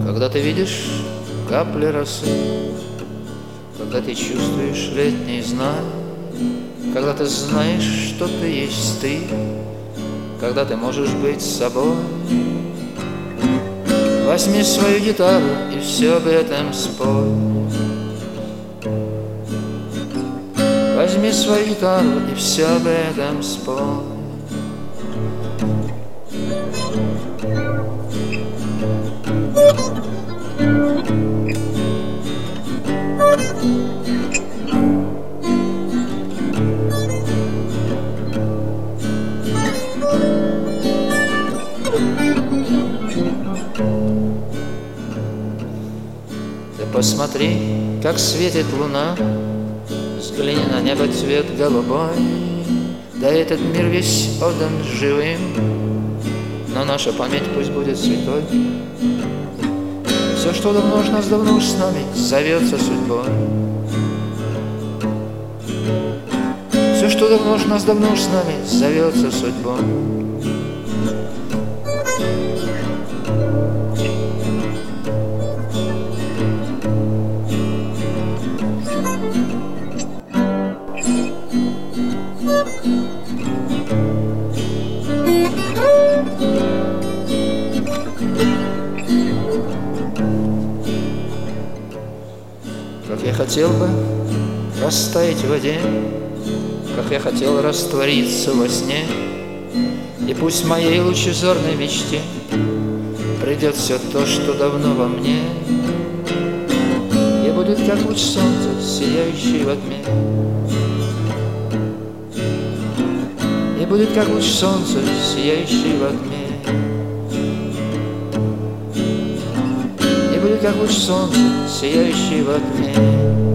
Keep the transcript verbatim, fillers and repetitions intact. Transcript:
Когда ты видишь капли росы, когда ты чувствуешь летний знай, когда ты знаешь, что ты есть ты, когда ты можешь быть собой. Возьми свою гитару и все об этом спой. Возьми свою гитару и все об этом спой. Ты посмотри, как светит луна, взгляни на небо цвет голубой. Да этот мир весь отдан живым, но наша память пусть будет святой. Все, что давно ж нас давно уж с нами, зовется судьбой. Все, что давно ж нас давно уж с нами, зовется судьбой. Как я хотел бы растаять в воде, как я хотел раствориться во сне, и пусть в моей лучезарной мечте придет все то, что давно во мне, и будет как луч солнца, сияющий во тьме, и будет как луч солнца, сияющий во тьме, и будет как луч солнца, сияющий во тьме.